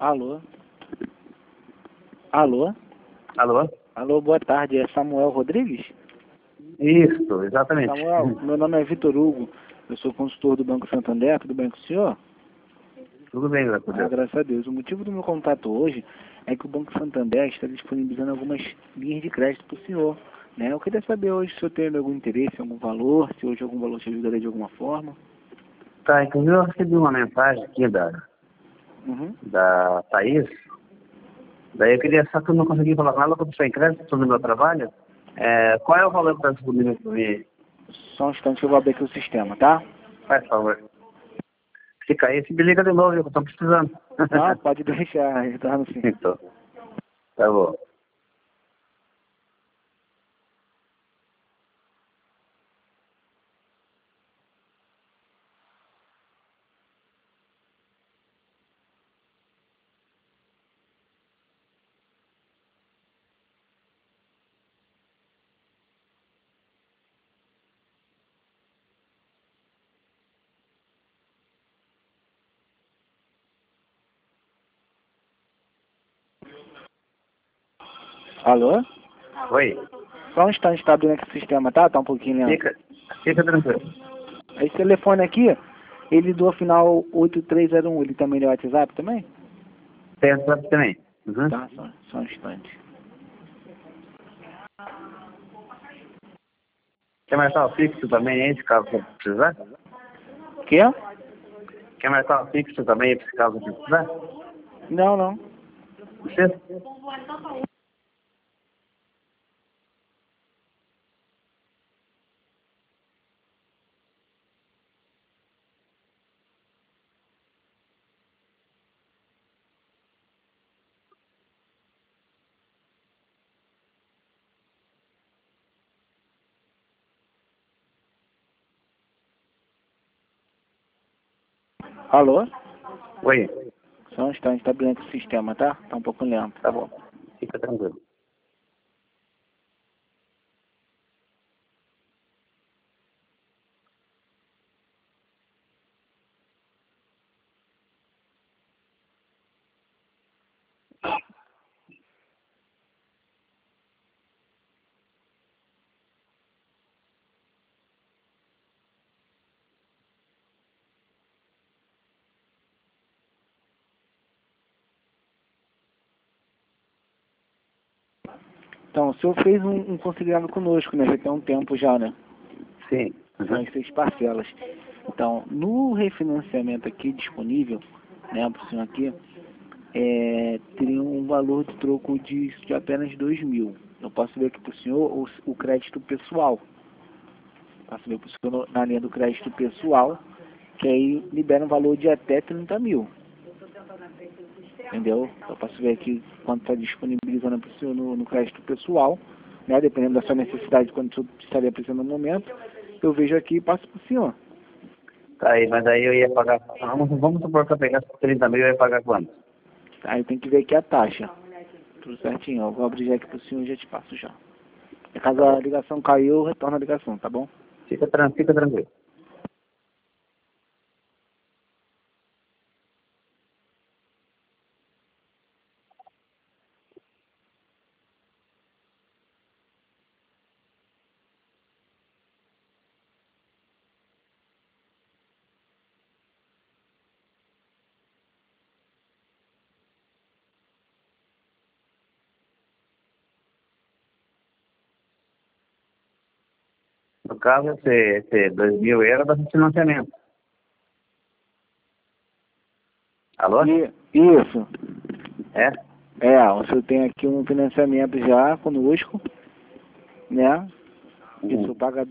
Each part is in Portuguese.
Alô? Alô? Alô? Alô, boa tarde. É Samuel Rodrigues? Isso, exatamente. Samuel, meu nome é Vitor Hugo. Eu sou consultor do Banco Santander. Tudo bem com o senhor? Tudo bem, graças a Deus. Graças a Deus. O motivo do meu contato hoje é que o Banco Santander está disponibilizando algumas linhas de crédito para o senhor. Né? Eu queria saber hoje se o senhor tem algum interesse, algum valor, se hoje algum valor te ajudaria de alguma forma. Tá, inclusive eu recebi uma mensagem aqui da Thaís. Daí eu queria, só que eu não consegui falar com ela, porque eu estou em crédito, estou no meu trabalho. Qual é o valor que está disponível para mim? Só um instante que eu vou abrir aqui o sistema, tá? Faz favor. Se cair, se me liga de novo, eu estou precisando. Não, pode deixar, retorno sim. Então, tá bom. Alô? Oi. Só um instante, está abrindo aqui o sistema, tá? Tá um pouquinho lento. Fica tranquilo. Esse telefone aqui, ele do final 8301, ele também é WhatsApp também? Tem WhatsApp também. Uhum. Tá, só um instante. Quer marcar o fixo também aí, se caso você precisar? Quê? Quer marcar o fixo também, se caso você precisar? Não, não. Precisa? Alô? Oi. Só um instante, tá abrindo aqui o sistema, tá? Tá um pouco lento. Tá bom. Fica tranquilo. Então, o senhor fez um consignado conosco, né? Já tem um tempo já, né? Sim. São Uhum. as 6 parcelas. Então, no refinanciamento aqui disponível, né, para o senhor aqui, teria um valor de troco de apenas 2.000. Eu posso ver aqui para o senhor o crédito pessoal. Posso ver para o senhor na linha do crédito pessoal, que aí libera um valor de até 30.000. Entendeu? Eu posso ver aqui quanto está disponibilizando para o senhor no crédito pessoal, né, dependendo da sua necessidade, quando o senhor estaria precisando no momento. Eu vejo aqui e passo para o senhor. Tá aí, mas aí eu ia pagar. Vamos supor que eu pegasse 30 mil, eu ia pagar quanto? Aí tem que ver aqui a taxa. Tudo certinho. Eu vou abrir já aqui para o senhor e já te passo já. E caso a ligação caiu, eu retorno a ligação, tá bom? Fica tranquilo. No caso, esse 2 mil euros é do financiamento. Alô? Isso. É? O senhor tem aqui um financiamento já conosco, né? E o senhor paga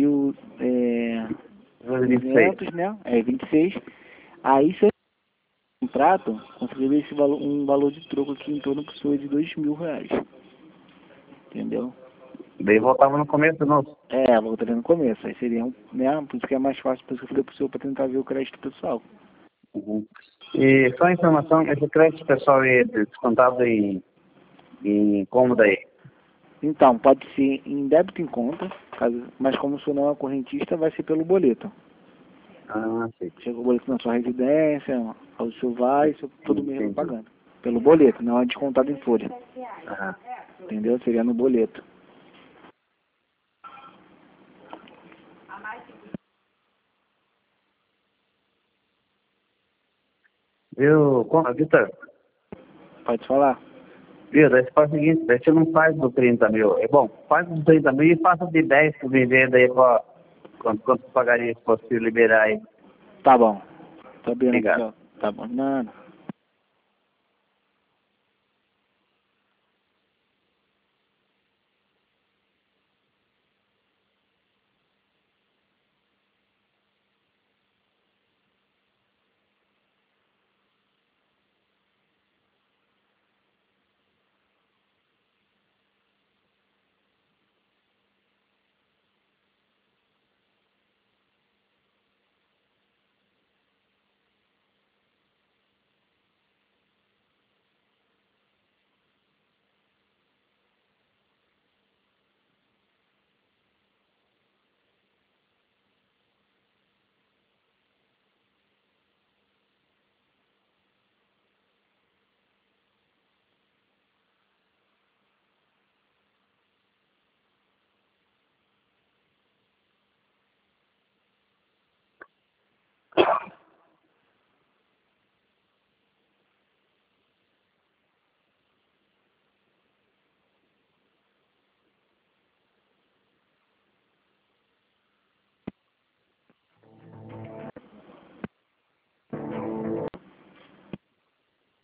26. 2.200, né? 26. Aí, se um prato, conseguiria esse valor, um valor de troco aqui em torno para o senhor de R$ 2.000. Entendeu? Daí voltava no começo do nosso. Voltaria no começo. Aí seria, né? Por isso que é mais fácil, por isso que eu falei para o senhor para tentar ver o crédito pessoal. Uhum. E só informação, esse crédito pessoal é descontado em como daí? Então, pode ser em débito em conta, mas como o senhor não é correntista, vai ser pelo boleto. Ah, sim. Chega o boleto na sua residência, aí o senhor vai, todo mês vai Entendi. pagando. Pelo boleto, não é descontado em folha. Aham. Entendeu? Seria no boleto. Viu, Vitor? Pode falar. Viu, daí você faz o seguinte, daí você não faz do 30 mil. É bom, faz dos 30 mil e faça de 10 por vivenda aí, quanto pagaria se fosse liberar aí. Tá bom. Tô abrindo aqui, Obrigado. ó. Tá bom. Não.